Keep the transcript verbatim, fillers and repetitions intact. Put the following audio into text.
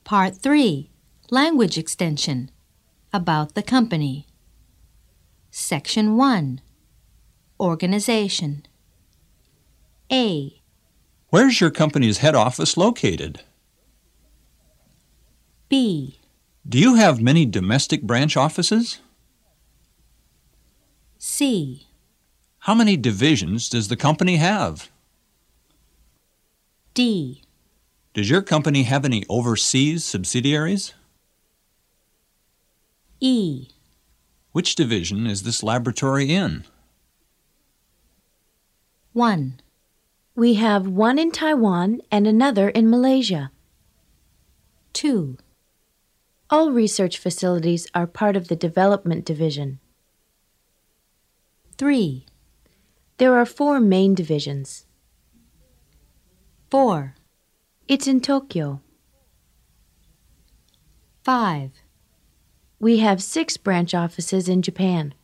Part three, Language Extension, about the company. Section one, Organization. A. Where's your company's head office located? B. Do you have many domestic branch offices? C. How many divisions does the company have? D. Does your company have any overseas subsidiaries? E. Which division is this laboratory in? one. We have one in Taiwan and another in Malaysia. two. All research facilities are part of the Development Division. three. There are four main divisions. four. It's in Tokyo. five. We have six branch offices in Japan.